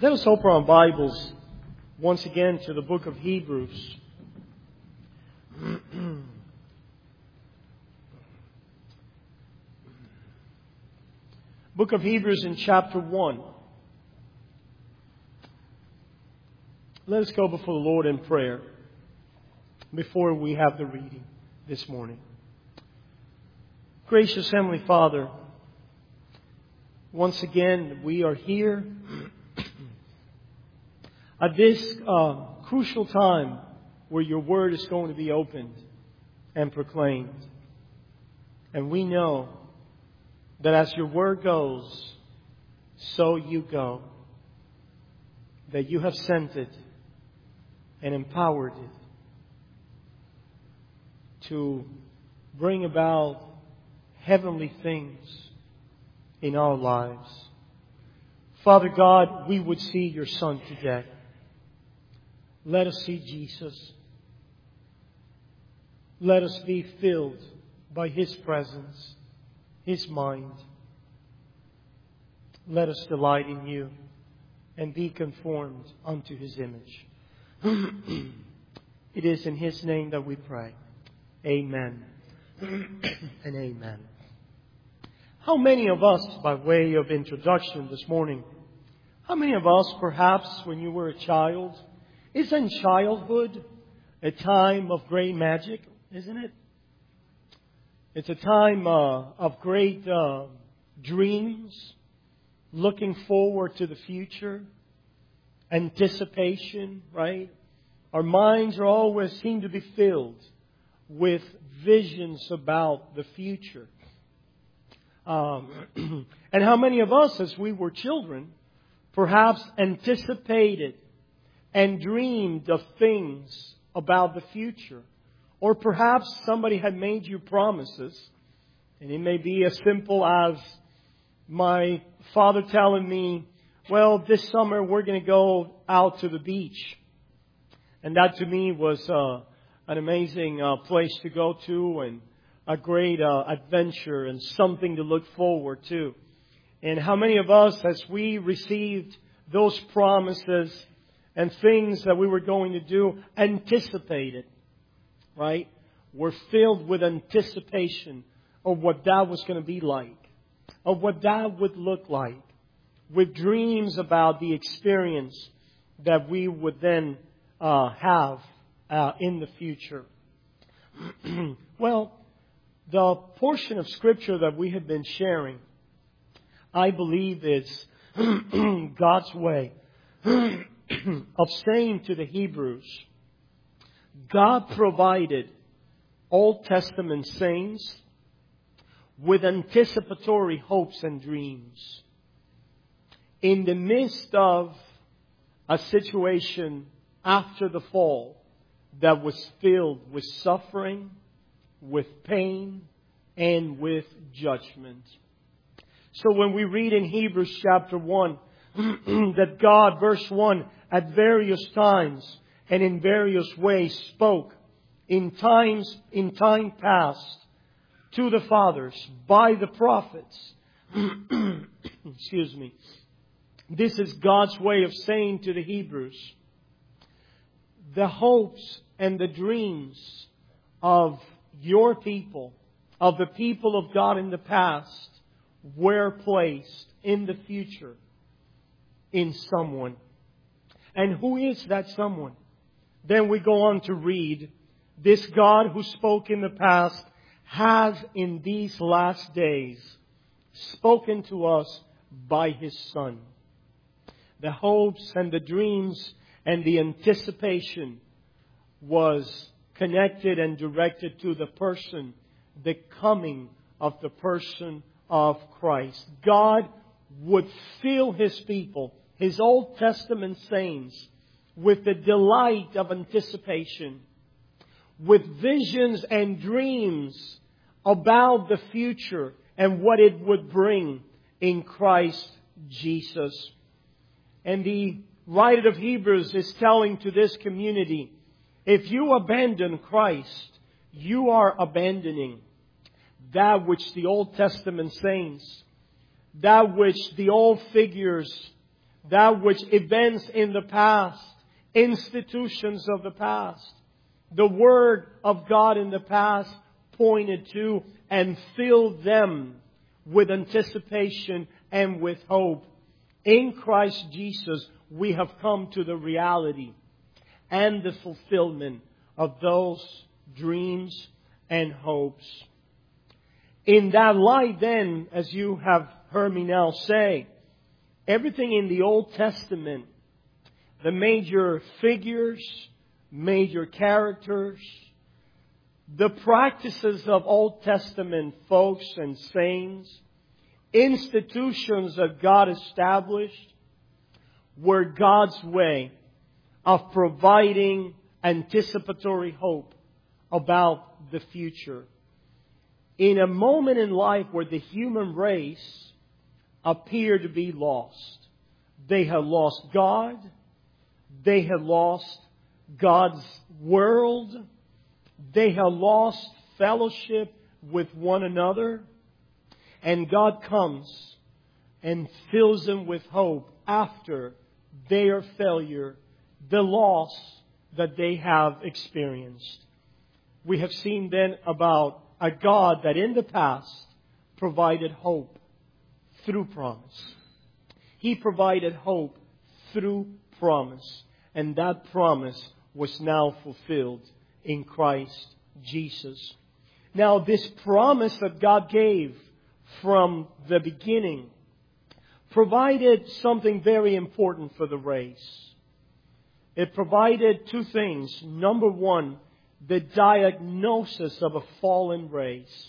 Let us open our Bibles once again to the book of Hebrews. Book of Hebrews in chapter 1. Let us go before the Lord in prayer before we have the reading this morning. Gracious Heavenly Father, once again we are here at this crucial time where your word is going to be opened and proclaimed. And we know that as your word goes, so you go. That you have sent it and empowered it to bring about heavenly things in our lives. Father God, we would see your Son today. Let us see Jesus. Let us be filled by His presence, His mind. Let us delight in you and be conformed unto His image. It is in His name that we pray. Amen and amen. How many of us, by way of introduction this morning, how many of us perhaps when you were a child, isn't childhood a time of great magic, isn't it? It's a time of great dreams, looking forward to the future, anticipation, right? Our minds are always seem to be filled with visions about the future. And how many of us, as we were children, perhaps anticipated and dreamed of things about the future? Or perhaps somebody had made you promises, and it may be as simple as my father telling me, well, this summer we're going to go out to the beach. And that to me was an amazing place to go to and a great adventure and something to look forward to. And how many of us, as we received those promises and things that we were going to do, anticipated, right? We're filled with anticipation of what that was going to be like, of what that would look like, with dreams about the experience that we would then have in the future. Well, the portion of Scripture that we have been sharing, I believe is God's way of saying to the Hebrews, God provided Old Testament saints with anticipatory hopes and dreams. In the midst of a situation after the fall that was filled with suffering, with pain, and with judgment. So when we read in Hebrews chapter 1 that God, verse 1, at various times and in various ways spoke in time past to the fathers by the prophets. Excuse me. This is God's way of saying to the Hebrews, the hopes and the dreams of your people, of the people of God in the past, were placed in the future in someone. And who is that someone? Then we go on to read, this God who spoke in the past has in these last days spoken to us by His Son. The hopes and the dreams and the anticipation was connected and directed to the person, the coming of the person of Christ. God would fill His people, His Old Testament saints, with the delight of anticipation, with visions and dreams about the future and what it would bring in Christ Jesus. And the writer of Hebrews is telling to this community, if you abandon Christ, you are abandoning that which the Old Testament saints, that which the old figures that which events in the past, institutions of the past, the Word of God in the past pointed to and filled them with anticipation and with hope. In Christ Jesus, we have come to the reality and the fulfillment of those dreams and hopes. In that light, then, as you have heard me now say, everything in the Old Testament, the major figures, major characters, the practices of Old Testament folks and saints, institutions that God established, were God's way of providing anticipatory hope about the future. In a moment in life where the human race appeared to be lost. They had lost God. They had lost God's world. They had lost fellowship with one another. And God comes and fills them with hope after their failure, the loss that they have experienced. We have seen then about a God that in the past provided hope through promise. He provided hope through promise. And that promise was now fulfilled in Christ Jesus. Now, this promise that God gave from the beginning provided something very important for the race. It provided two things. Number one, the diagnosis of a fallen race.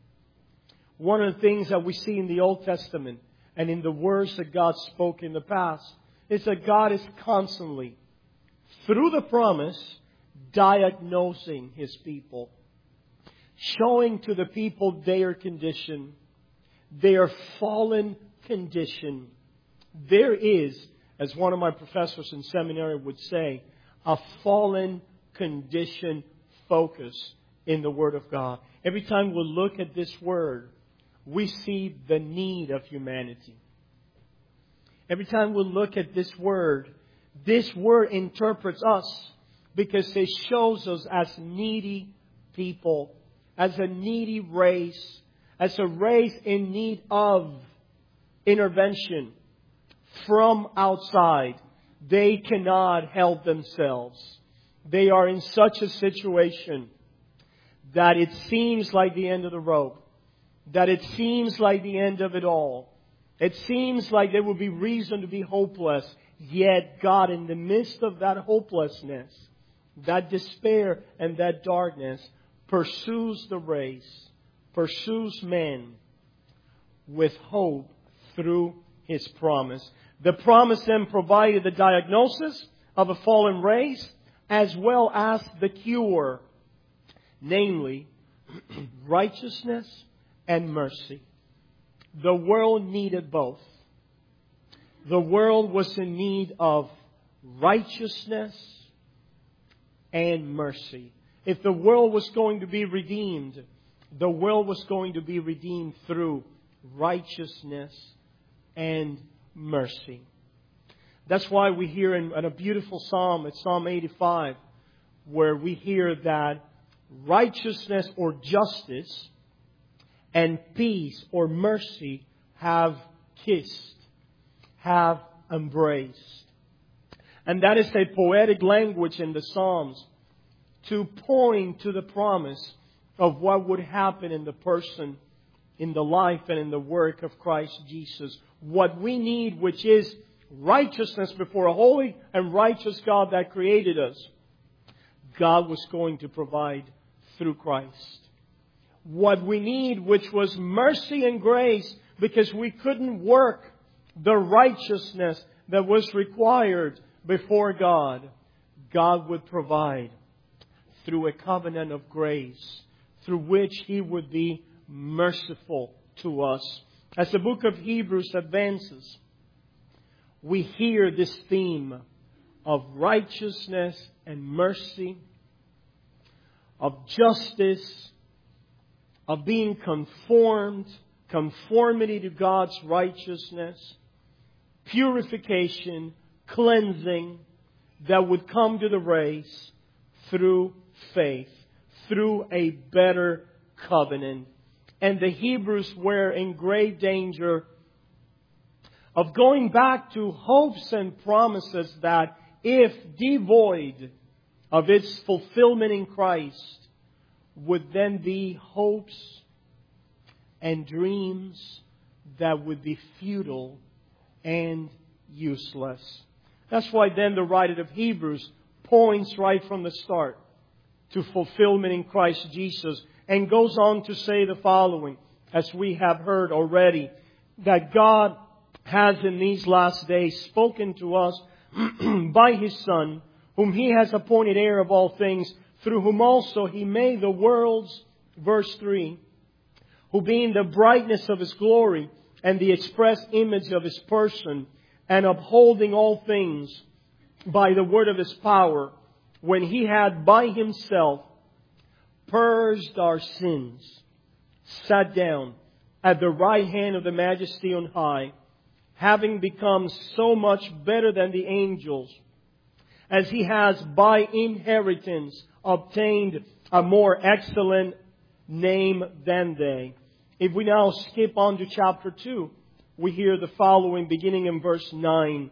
One of the things that we see in the Old Testament and in the words that God spoke in the past is that God is constantly, through the promise, diagnosing His people, showing to the people their condition, their fallen condition. There is, as one of my professors in seminary would say, a fallen condition focus in the Word of God. Every time we look at this Word, we see the need of humanity. Every time we look at this Word interprets us because it shows us as needy people, as a needy race, as a race in need of intervention from outside. They cannot help themselves. They are in such a situation that it seems like the end of the rope. That it seems like the end of it all. It seems like there will be reason to be hopeless. Yet God, in the midst of that hopelessness, that despair and that darkness, pursues the race, pursues men with hope through His promise. The promise then provided the diagnosis of a fallen race as well as the cure, namely righteousness and mercy. The world needed both. The world was in need of righteousness and mercy. If the world was going to be redeemed, the world was going to be redeemed through righteousness and mercy. That's why we hear in a beautiful psalm, it's Psalm 85, where we hear that righteousness or justice and peace or mercy have kissed, have embraced. And that is a poetic language in the Psalms to point to the promise of what would happen in the person, in the life and in the work of Christ Jesus. What we need, which is righteousness before a holy and righteous God that created us, God was going to provide through Christ. What we need, which was mercy and grace, because we couldn't work the righteousness that was required before God, God would provide through a covenant of grace, through which He would be merciful to us. As the book of Hebrews advances, we hear this theme of righteousness and mercy, of justice, of being conformity to God's righteousness, purification, cleansing that would come to the race through faith, through a better covenant. And the Hebrews were in great danger of going back to hopes and promises that, if devoid of its fulfillment in Christ, would then be hopes and dreams that would be futile and useless. That's why then the writer of Hebrews points right from the start to fulfillment in Christ Jesus, and goes on to say the following, as we have heard already, that God has in these last days spoken to us by His Son, whom He has appointed heir of all things, through whom also He made the worlds, verse 3, who being the brightness of His glory and the express image of His person, and upholding all things by the word of His power, when He had by Himself purged our sins, sat down at the right hand of the Majesty on high, having become so much better than the angels, as He has by inheritance obtained a more excellent name than they. If we now skip on to chapter 2, we hear the following beginning in verse 9.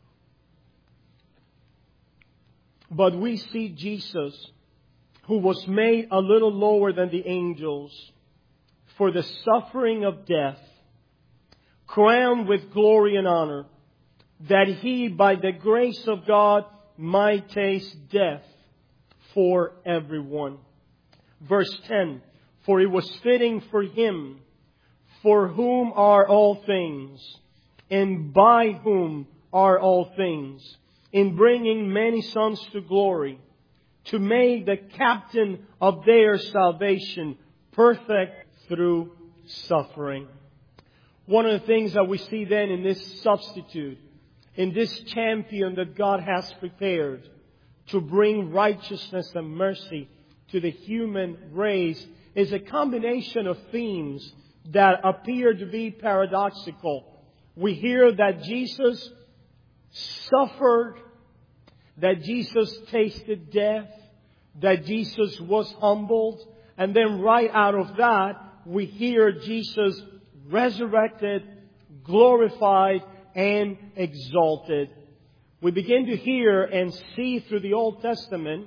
But we see Jesus, who was made a little lower than the angels, for the suffering of death, crowned with glory and honor, that He, by the grace of God, might taste death for everyone. Verse 10, for it was fitting for Him, for whom are all things, and by whom are all things, in bringing many sons to glory, to make the captain of their salvation perfect through suffering. One of the things that we see then in this substitute, in this champion that God has prepared to bring righteousness and mercy to the human race, is a combination of themes that appear to be paradoxical. We hear that Jesus suffered, that Jesus tasted death, that Jesus was humbled, and then right out of that, we hear Jesus resurrected, glorified, and exalted. We begin to hear and see through the Old Testament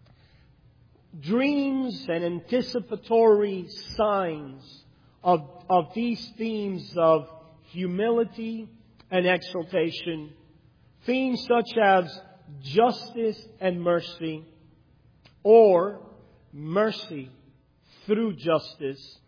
dreams and anticipatory signs of these themes of humility and exaltation. Themes such as justice and mercy, or mercy through justice.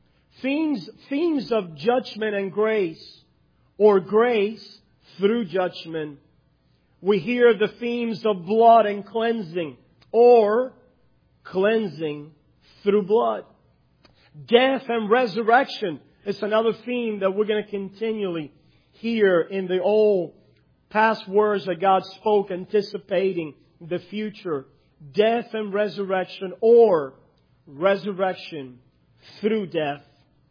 Themes of judgment and grace, or grace through judgment. We hear the themes of blood and cleansing, or cleansing through blood. Death and resurrection is another theme that we're going to continually hear in the old past words that God spoke anticipating the future. Death and resurrection, or resurrection through death.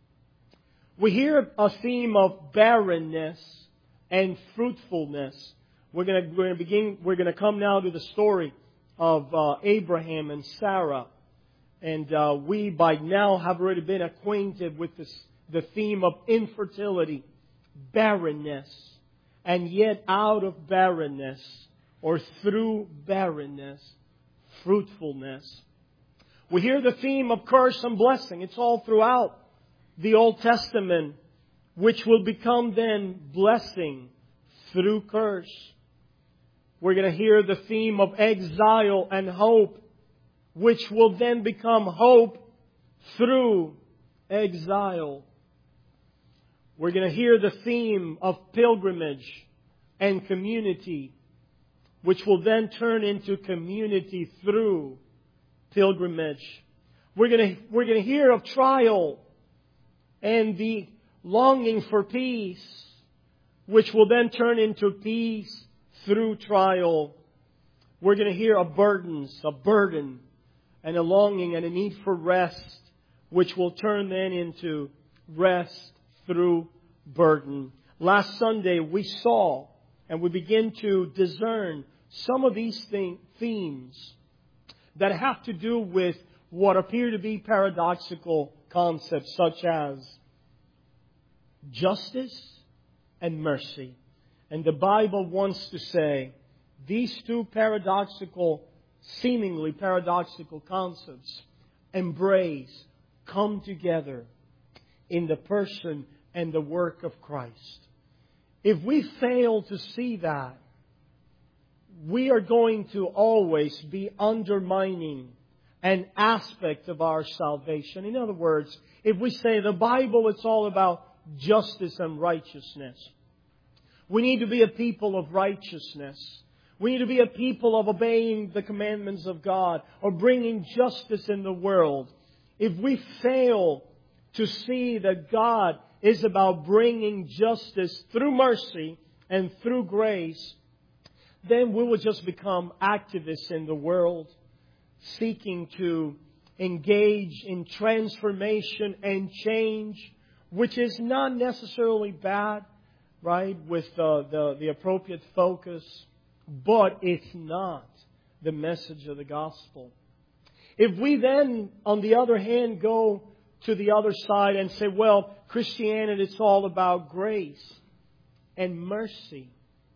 We hear a theme of barrenness and fruitfulness. We're going to come now to the story of Abraham and Sarah. And we by now have already been acquainted with the theme of infertility, barrenness, and yet out of barrenness, or through barrenness, fruitfulness. We hear the theme of curse and blessing. It's all throughout the Old Testament, which will become then blessing through curse. We're going to hear the theme of exile and hope, which will then become hope through exile. We're going to hear the theme of pilgrimage and community, which will then turn into community through pilgrimage. We're going to hear of trial and the longing for peace, which will then turn into peace through trial. We're going to hear of burdens, a burden, and a longing and a need for rest, which will turn then into rest through burden. Last Sunday we saw and we begin to discern some of these themes that have to do with what appear to be paradoxical concepts such as justice and mercy. And the Bible wants to say these two seemingly paradoxical concepts come together in the person and the work of Christ. If we fail to see that, we are going to always be undermining an aspect of our salvation. In other words, if we say the Bible, it's all about justice and righteousness. We need to be a people of righteousness. We need to be a people of obeying the commandments of God or bringing justice in the world. If we fail to see that God is about bringing justice through mercy and through grace, then we will just become activists in the world, seeking to engage in transformation and change, which is not necessarily bad, right, with the appropriate focus, but it's not the message of the gospel. If we then, on the other hand, go to the other side and say, well, Christianity, it's all about grace and mercy.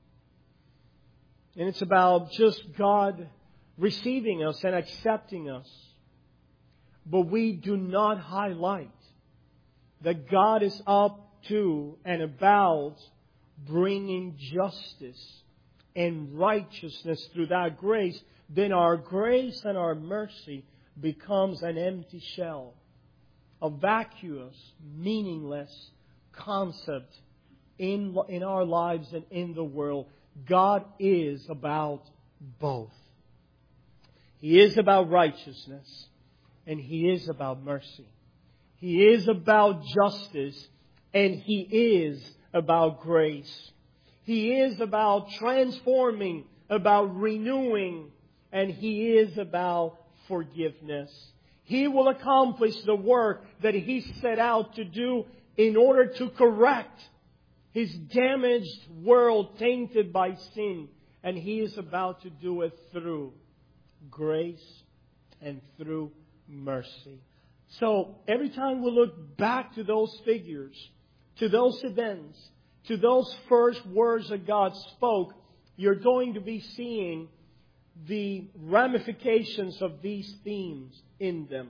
And it's about just God receiving us and accepting us. But we do not highlight that God is up to and about bringing justice and righteousness through that grace. Then our grace and our mercy becomes an empty shell, a vacuous, meaningless concept in our lives and in the world. God is about both. He is about righteousness and He is about mercy. He is about justice and He is about grace. He is about transforming, about renewing, and He is about forgiveness. He will accomplish the work that He set out to do in order to correct His damaged world tainted by sin. And He is about to do it through grace and through mercy. So every time we look back to those figures, to those events, to those first words that God spoke, you're going to be seeing the ramifications of these themes in them.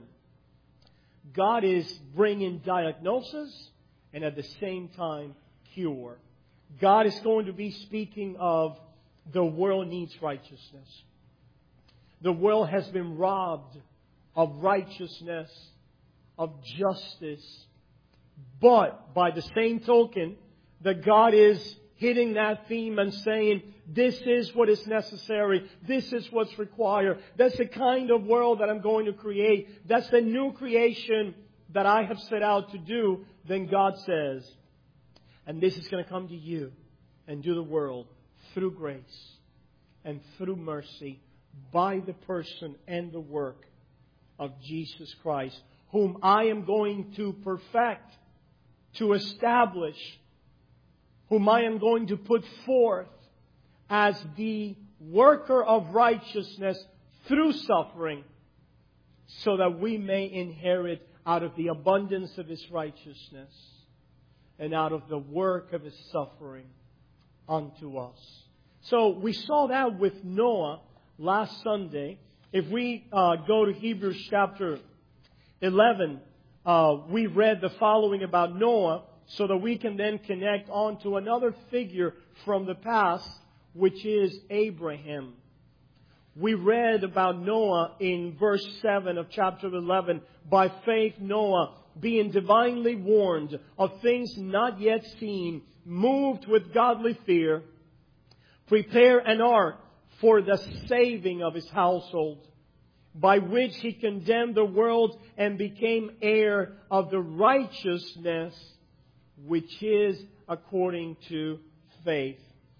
God is bringing diagnosis and at the same time cure. God is going to be speaking of the world needs righteousness. The world has been robbed of righteousness, of justice. But by the same token, that God is hitting that theme and saying, this is what is necessary. This is what's required. That's the kind of world that I'm going to create. That's the new creation that I have set out to do. Then God says, and this is going to come to you and do the world through grace and through mercy by the person and the work of Jesus Christ, whom I am going to perfect, to establish, whom I am going to put forth as the worker of righteousness through suffering, so that we may inherit out of the abundance of His righteousness and out of the work of His suffering unto us. So we saw that with Noah last Sunday. If we go to Hebrews chapter 11, we read the following about Noah, so that we can then connect on to another figure from the past, which is Abraham. We read about Noah in verse 7 of chapter 11. By faith Noah, being divinely warned of things not yet seen, moved with godly fear, prepared an ark for the saving of his household, by which he condemned the world and became heir of the righteousness which is according to faith.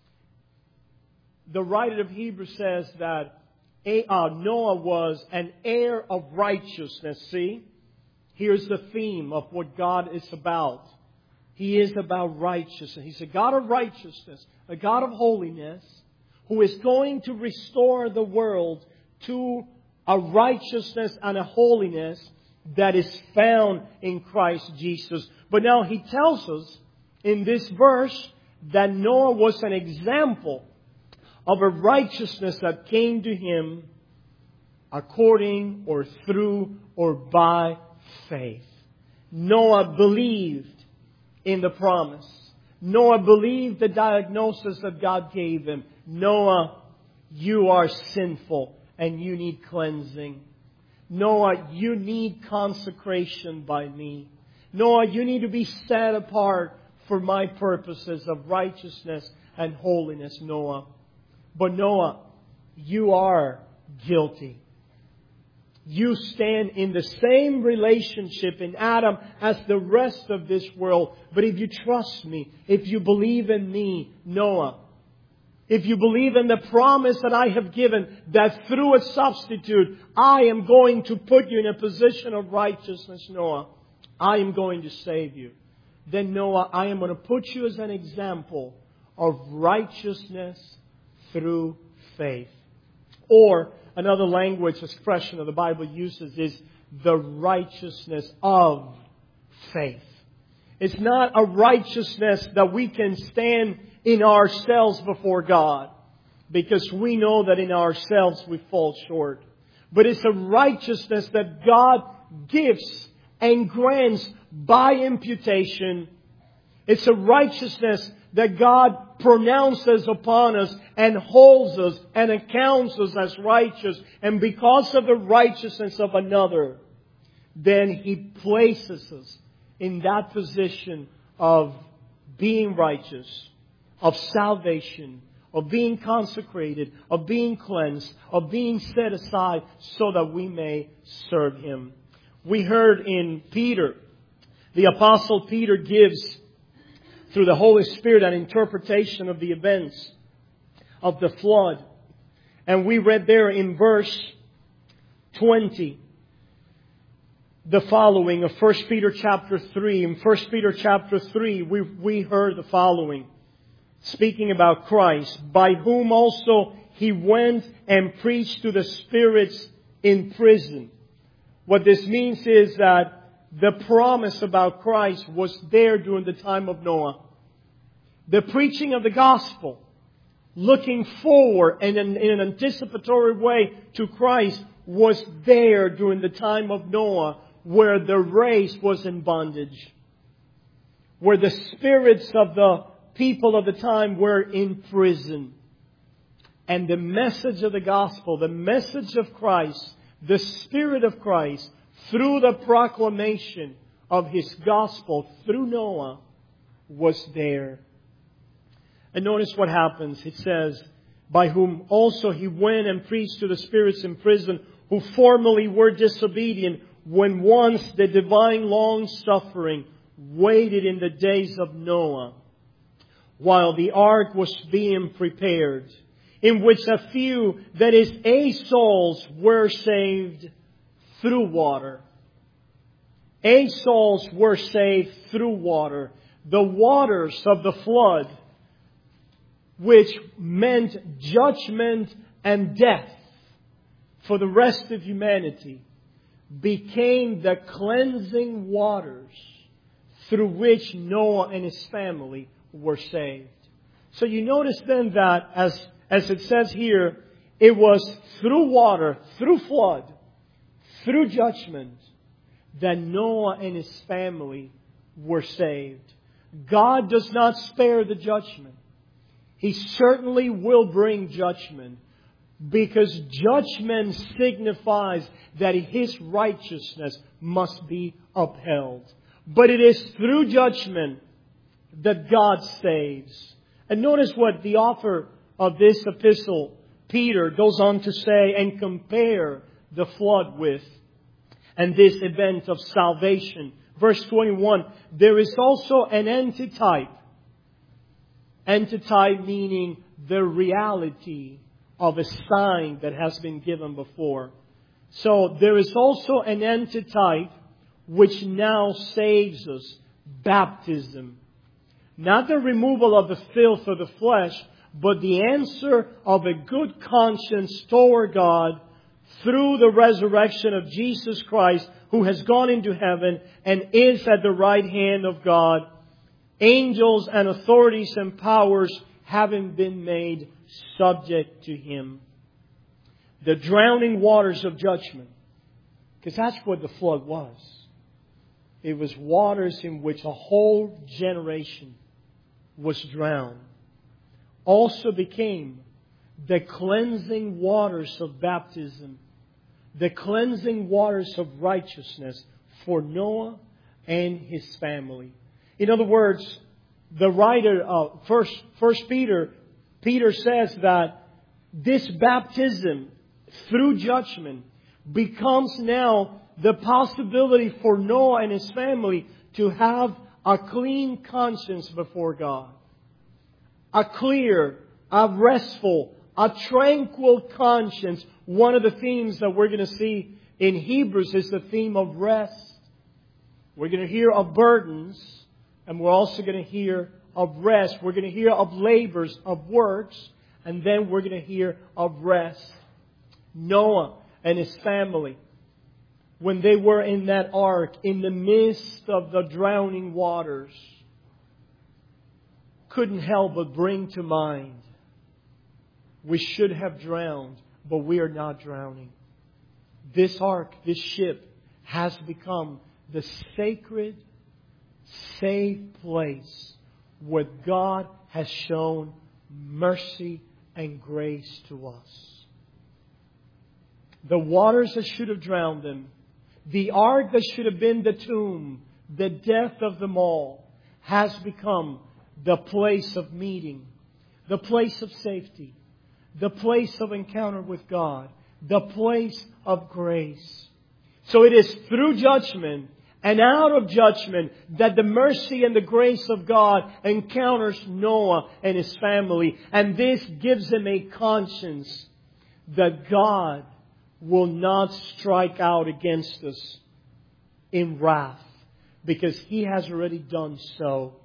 The writer of Hebrews says that Noah was an heir of righteousness. See? Here's the theme of what God is about. He is about righteousness. He's a God of righteousness, a God of holiness, who is going to restore the world to a righteousness and a holiness that is found in Christ Jesus. But now He tells us in this verse that Noah was an example of a righteousness that came to him according or through or by faith. Noah believed in the promise. Noah believed the diagnosis that God gave him. Noah, you are sinful and you need cleansing. Noah, you need consecration by me. Noah, you need to be set apart for my purposes of righteousness and holiness, Noah. But Noah, you are guilty. You stand in the same relationship in Adam as the rest of this world. But if you trust me, if you believe in me, Noah, if you believe in the promise that I have given, that through a substitute, I am going to put you in a position of righteousness, Noah, I am going to save you. Then Noah, I am going to put you as an example of righteousness through faith. Or another language expression of the Bible uses is the righteousness of faith. It's not a righteousness that we can stand in ourselves before God, because we know that in ourselves we fall short. But it's a righteousness that God gives and grants by imputation. It's a righteousness that God pronounces upon us and holds us and accounts us as righteous. And because of the righteousness of another, then He places us in that position of being righteous, of salvation, of being consecrated, of being cleansed, of being set aside so that we may serve Him. We heard in Peter, the Apostle Peter gives through the Holy Spirit an interpretation of the events of the flood. And we read there in verse 20 the following of 1 Peter chapter 3. In 1 Peter chapter 3 we heard the following, speaking about Christ, by whom also He went and preached to the spirits in prison. What this means is that the promise about Christ was there during the time of Noah. The preaching of the gospel, looking forward and in an anticipatory way to Christ, was there during the time of Noah, where the race was in bondage, where the spirits of the people of the time were in prison. And the message of the gospel, the message of Christ, the Spirit of Christ, through the proclamation of His gospel through Noah, was there. And notice what happens. It says, by whom also He went and preached to the spirits in prison, who formerly were disobedient, when once the divine long-suffering waited in the days of Noah, while the ark was being prepared, in which a few, that is, 8 souls, were saved through water. 8 souls were saved through water. The waters of the flood, which meant judgment and death for the rest of humanity, became the cleansing waters through which Noah and his family were saved. So you notice then that, as it says here, it was through water, through flood, through judgment, that Noah and his family were saved. God does not spare the judgment. He certainly will bring judgment, because judgment signifies that His righteousness must be upheld. But it is through judgment that God saves. And notice what the author of this epistle, Peter, goes on to say and compare the flood with, and this event of salvation. Verse 21, there is also an antitype. Antitype meaning the reality of a sign that has been given before. So there is also an antitype which now saves us, baptism Not the removal of the filth of the flesh, but the answer of a good conscience toward God through the resurrection of Jesus Christ, who has gone into heaven and is at the right hand of God. Angels and authorities and powers having been made subject to Him. The drowning waters of judgment. Because that's what the flood was. It was waters in which a whole generation was drowned. Also became the cleansing waters of baptism. The cleansing waters of righteousness for Noah and his family. In other words, the writer of First Peter says that this baptism through judgment becomes now the possibility for Noah and his family to have a clean conscience before God. A clear, a restful, a tranquil conscience. One of the themes that we're going to see in Hebrews is the theme of rest. We're going to hear of burdens, and we're also going to hear of rest. We're going to hear of labors, of works, and then we're going to hear of rest. Noah and his family, when they were in that ark, in the midst of the drowning waters, couldn't help but bring to mind, we should have drowned, but we are not drowning. This ark, this ship, has become the sacred, safe place where God has shown mercy and grace to us. The waters that should have drowned them, the ark that should have been the tomb, the death of them all, has become the place of meeting, the place of safety, the place of encounter with God, the place of grace. So it is through judgment and out of judgment that the mercy and the grace of God encounters Noah and his family. And this gives them a conscience that God will not strike out against us in wrath, because He has already done so.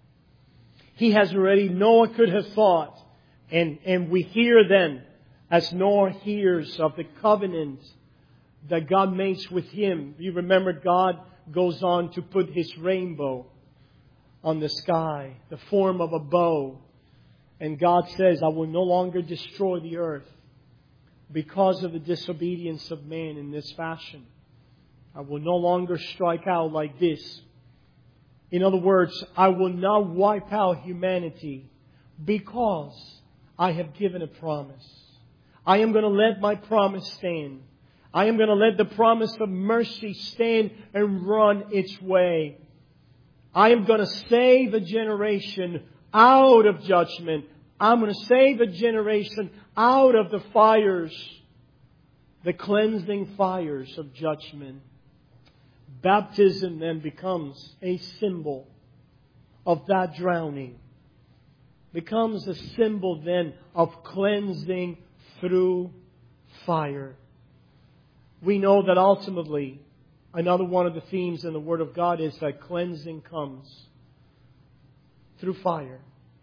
He has already, Noah could have thought, and we hear then, as Noah hears of the covenant that God makes with him. You remember God goes on to put His rainbow on the sky, the form of a bow. And God says, I will no longer destroy the earth because of the disobedience of man in this fashion. I will no longer strike out like this. In other words, I will not wipe out humanity because I have given a promise. I am going to let my promise stand. I am going to let the promise of mercy stand and run its way. I am going to save a generation out of judgment. I'm going to save a generation out of the fires, the cleansing fires of judgment. Baptism then becomes a symbol of that drowning. Becomes a symbol then of cleansing through fire. We know that ultimately, another one of the themes in the Word of God is that cleansing comes through fire.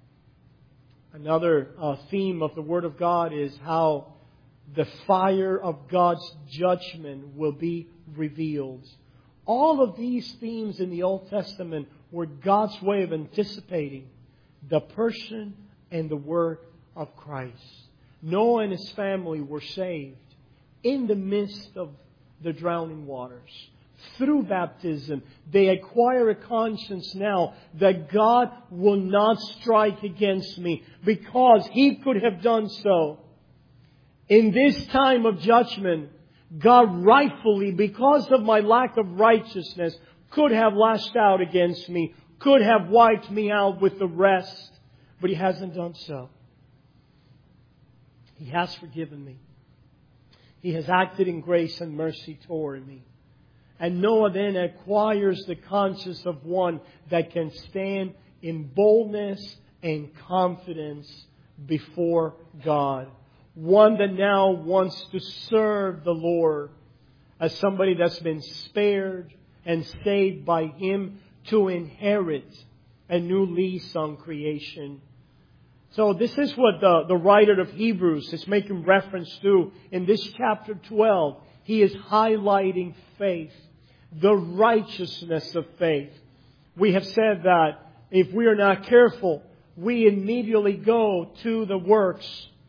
Another theme of the Word of God is how the fire of God's judgment will be revealed. All of these themes in the Old Testament were God's way of anticipating the person and the work of Christ. Noah and his family were saved in the midst of the drowning waters. Through baptism, they acquire a conscience now that God will not strike against me because He could have done so. In this time of judgment, God rightfully, because of my lack of righteousness, could have lashed out against me, could have wiped me out with the rest, but He hasn't done so. He has forgiven me. He has acted in grace and mercy toward me. And Noah then acquires the conscience of one that can stand in boldness and confidence before God. One that now wants to serve the Lord as somebody that's been spared and saved by Him to inherit a new lease on creation. So this is what the writer of Hebrews is making reference to in this chapter 12. He is highlighting faith, the righteousness of faith. We have said that if we are not careful, we immediately go to the works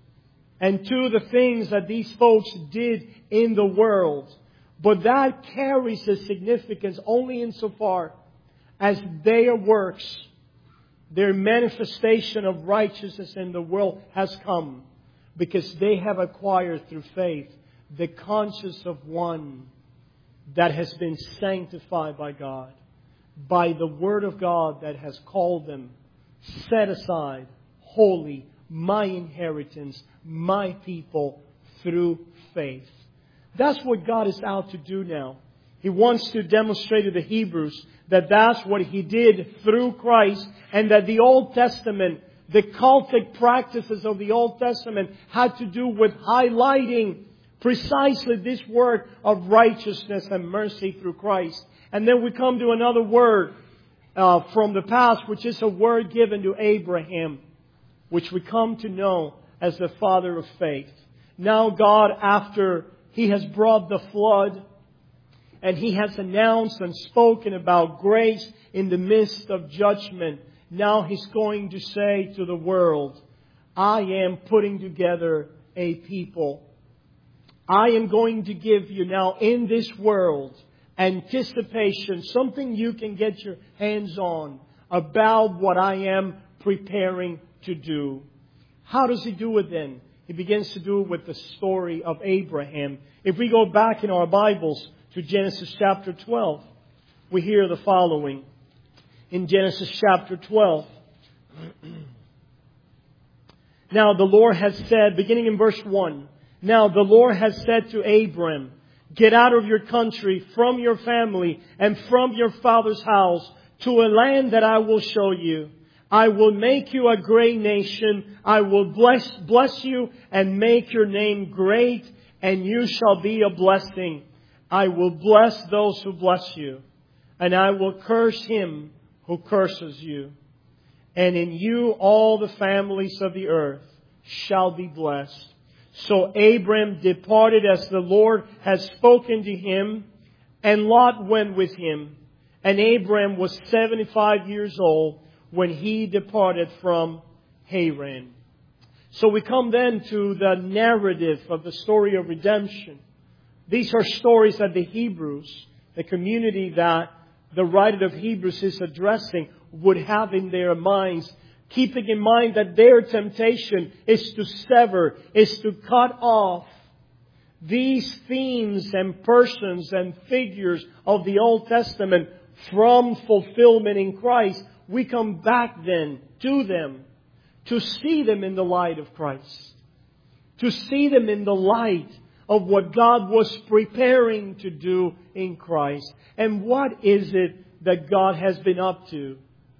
and to the things that these folks did in the world. But that carries a significance only insofar as their works, their manifestation of righteousness in the world has come, because they have acquired through faith the conscience of one that has been sanctified by God, by the Word of God that has called them, set aside, holy, my inheritance, my people, through faith. That's what God is out to do now. He wants to demonstrate to the Hebrews that that's what He did through Christ, and that the Old Testament, the cultic practices of the Old Testament, had to do with highlighting precisely this work of righteousness and mercy through Christ. And then we come to another word from the past, which is a word given to Abraham, which we come to know as the father of faith. Now God, after He has brought the flood, and He has announced and spoken about grace in the midst of judgment, now He's going to say to the world, I am putting together a people. I am going to give you now in this world anticipation, something you can get your hands on about what I am preparing to do. How does He do it then? He begins to do it with the story of Abraham. If we go back in our Bibles to Genesis chapter 12, we hear the following. In Genesis chapter 12, now the Lord has said, beginning in verse 1, now the Lord has said to Abram, get out of your country, from your family, and from your father's house, to a land that I will show you. I will make you a great nation. I will bless you and make your name great, and you shall be a blessing. I will bless those who bless you, and I will curse him who curses you. And in you all the families of the earth shall be blessed. So Abram departed as the Lord had spoken to him, and Lot went with him. And Abram was 75 years old when he departed from Haran. So we come then to the narrative of the story of redemption. These are stories that the Hebrews, the community that the writer of Hebrews is addressing, would have in their minds, keeping in mind that their temptation is to sever, is to cut off these themes and persons and figures of the Old Testament from fulfillment in Christ. We come back then to them to see them in the light of Christ, to see them in the light of what God was preparing to do in Christ. And what is it that God has been up to?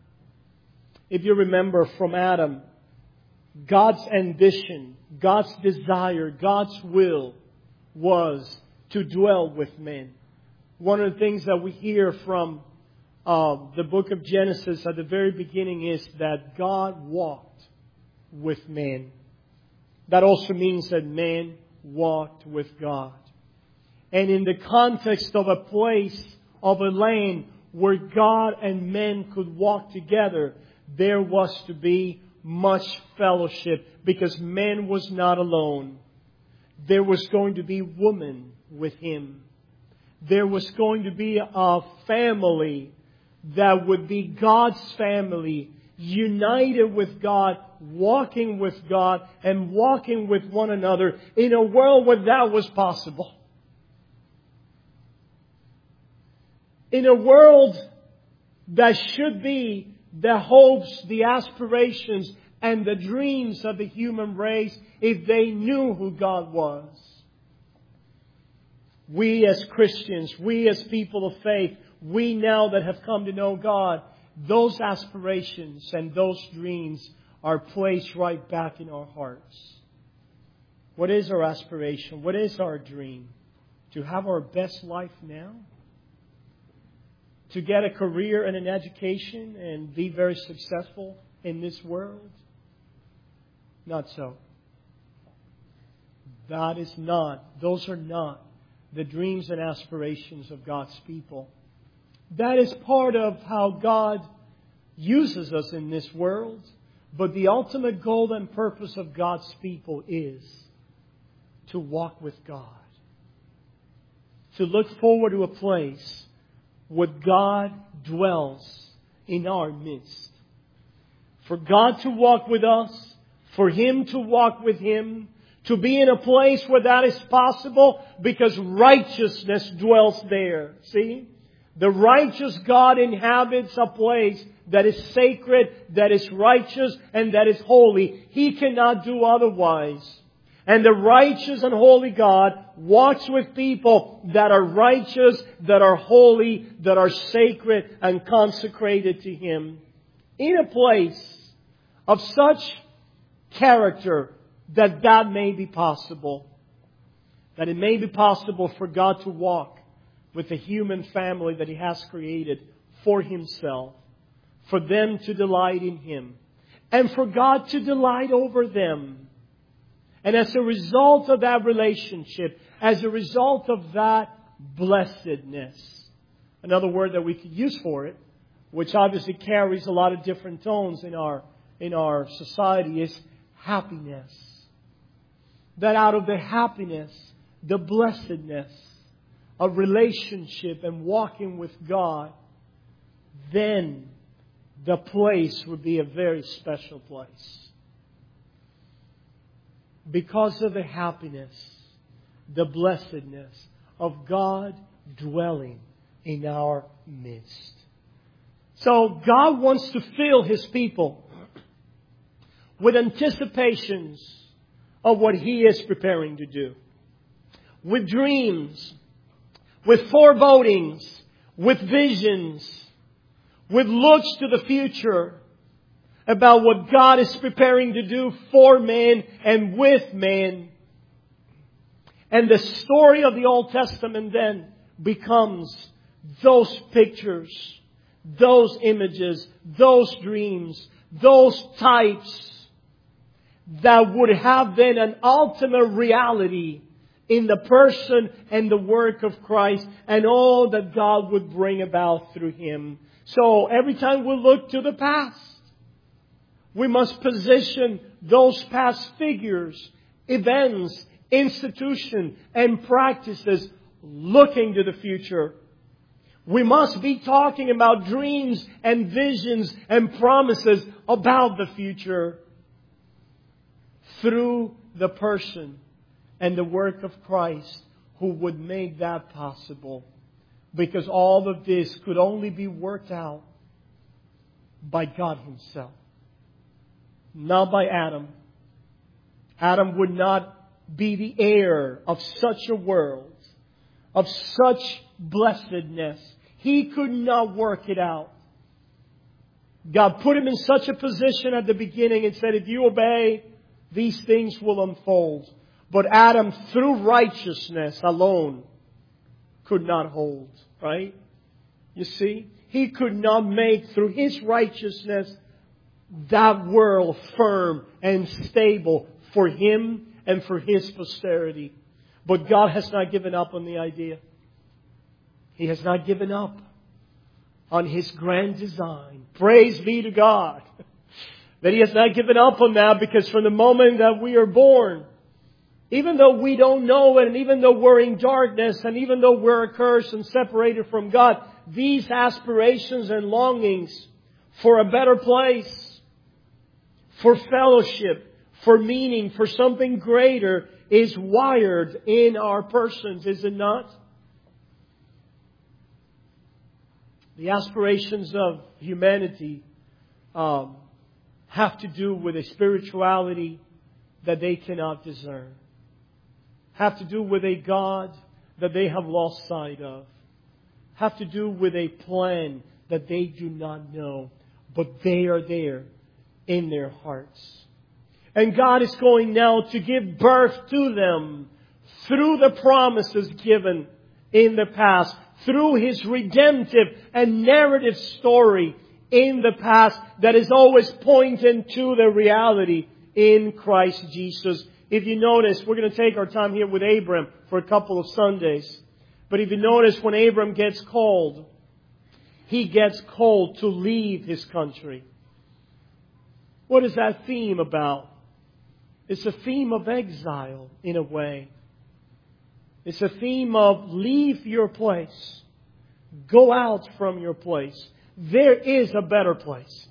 If you remember from Adam, God's ambition, God's desire, God's will was to dwell with men. One of the things that we hear from the book of Genesis at the very beginning is that God walked with men. That also means that man walked with God. And in the context of a place, of a land where God and men could walk together, there was to be much fellowship, because man was not alone. There was going to be woman with him. There was going to be a family that would be God's family, united with God, walking with God, and walking with one another in a world where that was possible. In a world that should be the hopes, the aspirations, and the dreams of the human race if they knew who God was. We as Christians, we as people of faith, we now that have come to know God, those aspirations and those dreams are placed right back in our hearts. What is our aspiration? What is our dream? To have our best life now? to get a career and an education and be very successful in this world? Not so. Those are not the dreams and aspirations of God's people. That is part of how God uses us in this world. But the ultimate goal and purpose of God's people is to walk with God. To look forward to a place where God dwells in our midst. For God to walk with us, for Him to walk with Him, to be in a place where that is possible because righteousness dwells there. See? The righteous God inhabits a place that is sacred, that is righteous, and that is holy. He cannot do otherwise. And the righteous and holy God walks with people that are righteous, that are holy, that are sacred and consecrated to Him. In a place of such character that may be possible. That it may be possible for God to walk with the human family that He has created for Himself. For them to delight in Him. And for God to delight over them. And as a result of that relationship, as a result of that blessedness, another word that we could use for it, which obviously carries a lot of different tones in our society, is happiness. That out of the happiness, the blessedness of relationship and walking with God, then the place would be a very special place. Because of the happiness, the blessedness of God dwelling in our midst. So God wants to fill His people with anticipations of what He is preparing to do. With dreams, with forebodings, with visions, with looks to the future about what God is preparing to do for man and with man. And the story of the Old Testament then becomes those pictures, those images, those dreams, those types that would have then an ultimate reality in the person and the work of Christ and all that God would bring about through Him. So every time we look to the past, we must position those past figures, events, institutions, and practices looking to the future. We must be talking about dreams and visions and promises about the future through the person and the work of Christ who would make that possible. Because all of this could only be worked out by God Himself. Not by Adam. Adam would not be the heir of such a world, of such blessedness. He could not work it out. God put him in such a position at the beginning and said, if you obey, these things will unfold. But Adam, through righteousness alone, could not hold. Right? You see? He could not make, through his righteousness, that world firm and stable for him and for his posterity. But God has not given up on the idea. He has not given up on His grand design. Praise be to God that He has not given up on that, because from the moment that we are born, even though we don't know it, and even though we're in darkness, and even though we're accursed and separated from God, these aspirations and longings for a better place, for fellowship, for meaning, for something greater is wired in our persons, is it not? The aspirations of humanity have to do with a spirituality that they cannot discern. Have to do with a God that they have lost sight of. Have to do with a plan that they do not know, but they are there in their hearts. And God is going now to give birth to them through the promises given in the past, through His redemptive and narrative story in the past that is always pointing to the reality in Christ Jesus. If you notice, we're going to take our time here with Abram for a couple of Sundays. But if you notice, when Abram gets called, he gets called to leave his country. What is that theme about? It's a theme of exile, in a way. It's a theme of leave your place. Go out from your place. There is a better place.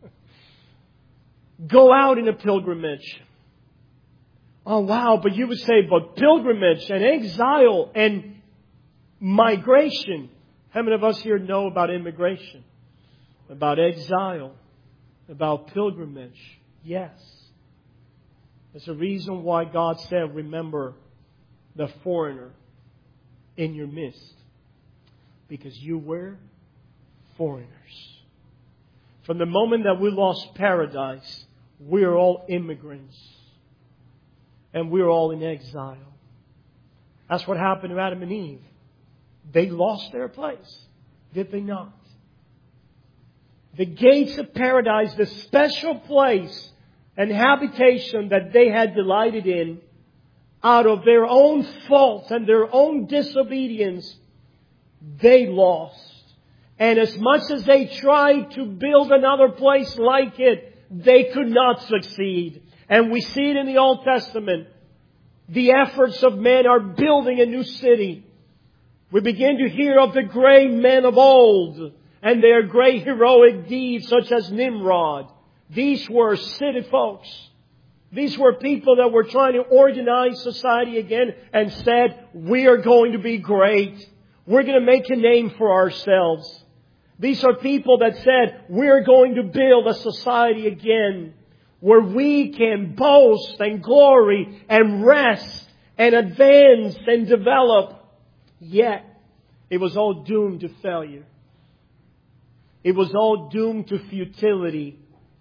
Go out in a pilgrimage. Oh wow, but you would say, but pilgrimage and exile and migration. How many of us here know about immigration? About exile? About pilgrimage? Yes. There's a reason why God said, remember the foreigner in your midst. Because you were foreigners. From the moment that we lost paradise, we're all immigrants. And we're all in exile. That's what happened to Adam and Eve. They lost their place. Did they not? The gates of paradise, the special place and habitation that they had delighted in, out of their own fault and their own disobedience, they lost. And as much as they tried to build another place like it, they could not succeed. And we see it in the Old Testament. The efforts of men are building a new city. We begin to hear of the great men of old and their great heroic deeds such as Nimrod. These were city folks. These were people that were trying to organize society again and said, we are going to be great. We're going to make a name for ourselves. These are people that said, we're going to build a society again where we can boast and glory and rest and advance and develop. Yet, it was all doomed to failure. It was all doomed to futility.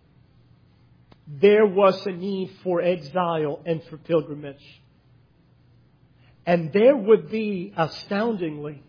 There was a need for exile and for pilgrimage. And there would be, astoundingly,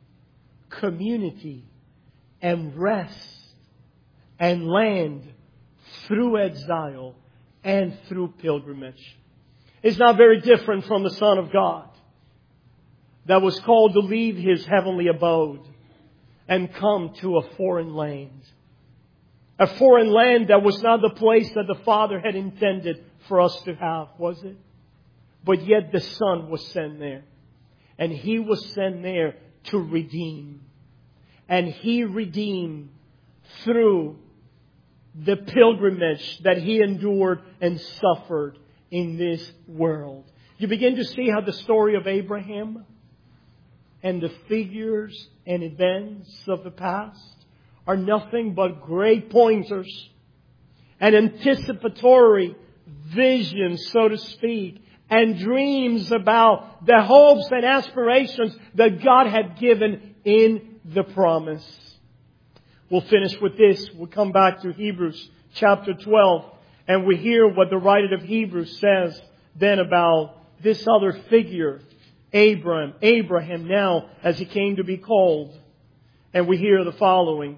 community and rest and land through exile and through pilgrimage. It's not very different from the Son of God that was called to leave His heavenly abode and come to a foreign land. A foreign land that was not the place that the Father had intended for us to have, was it? But yet the Son was sent there. And He was sent there to redeem. And He redeemed through the pilgrimage that He endured and suffered in this world. You begin to see how the story of Abraham and the figures and events of the past are nothing but great pointers and anticipatory visions, so to speak, and dreams about the hopes and aspirations that God had given in the promise. We'll finish with this. We'll come back to Hebrews chapter 12, and we hear what the writer of Hebrews says then about this other figure, Abraham now, as he came to be called. And we hear the following.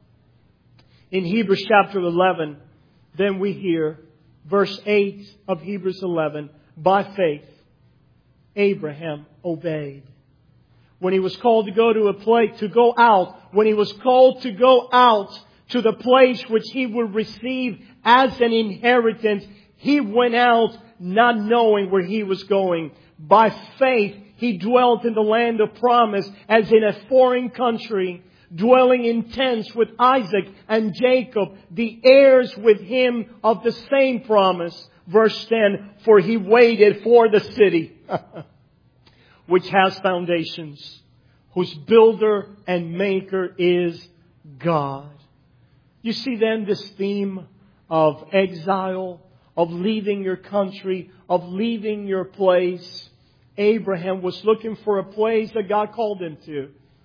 In Hebrews chapter 11, then we hear verse 8 of Hebrews 11, by faith, Abraham obeyed. When he was called to go to a place, to go out, when he was called to go out to the place which he would receive as an inheritance, he went out not knowing where he was going. By faith, he dwelt in the land of promise as in a foreign country, dwelling in tents with Isaac and Jacob, the heirs with him of the same promise. Verse 10, for he waited for the city which has foundations, whose builder and maker is God. You see then this theme of exile, of leaving your country, of leaving your place. Abraham was looking for a place that God called him to.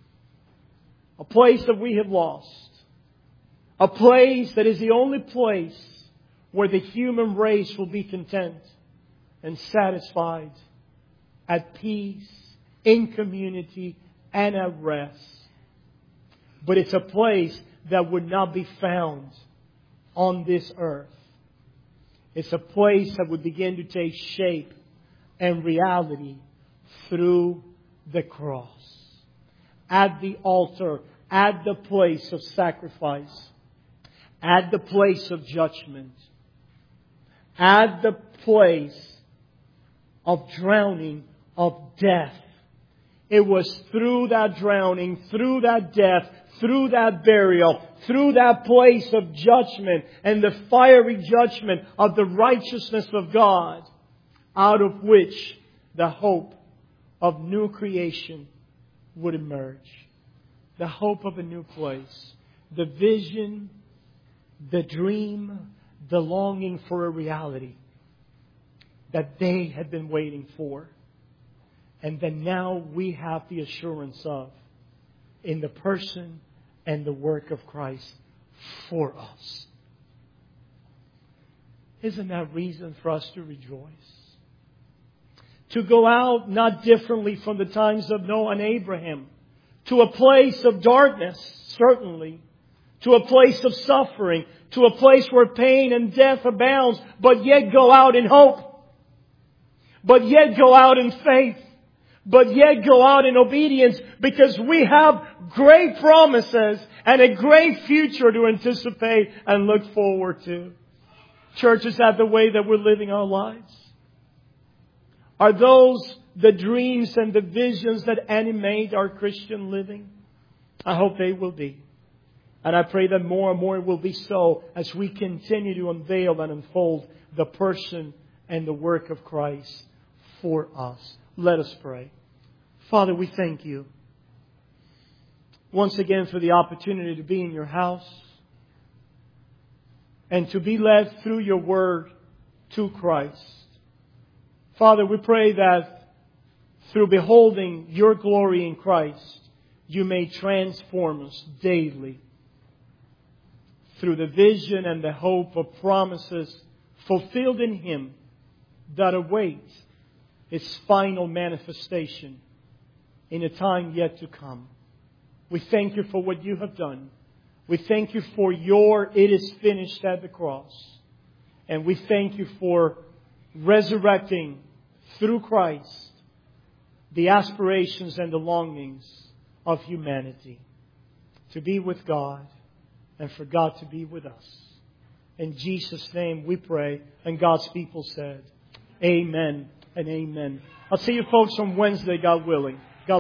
A place that we have lost. A place that is the only place where the human race will be content and satisfied, at peace, in community, and at rest. But it's a place that would not be found on this earth. It's a place that would begin to take shape and reality through the cross. At the altar, at the place of sacrifice, at the place of judgment, at the place of drowning of death. It was through that drowning, through that death, through that burial, through that place of judgment and the fiery judgment of the righteousness of God, out of which the hope of new creation would emerge. The hope of a new place. The vision, the dream, the longing for a reality that they had been waiting for. And that now we have the assurance of in the person and the work of Christ for us. Isn't that reason for us to rejoice? To go out not differently from the times of Noah and Abraham, to a place of darkness, certainly, to a place of suffering, to a place where pain and death abounds, but yet go out in hope, but yet go out in faith, but yet go out in obedience, because we have great promises and a great future to anticipate and look forward to. Church, is that the way that we're living our lives? Are those the dreams and the visions that animate our Christian living? I hope they will be. And I pray that more and more it will be so as we continue to unveil and unfold the person and the work of Christ for us. Let us pray. Father, we thank You once again for the opportunity to be in Your house and to be led through Your Word to Christ. Father, we pray that through beholding Your glory in Christ, You may transform us daily through the vision and the hope of promises fulfilled in Him that await its final manifestation in a time yet to come. We thank You for what You have done. We thank You for Your "it is finished" at the cross. And we thank You for resurrecting through Christ the aspirations and the longings of humanity to be with God and for God to be with us. In Jesus' name we pray. And God's people said, Amen and amen. I'll see you folks on Wednesday, God willing.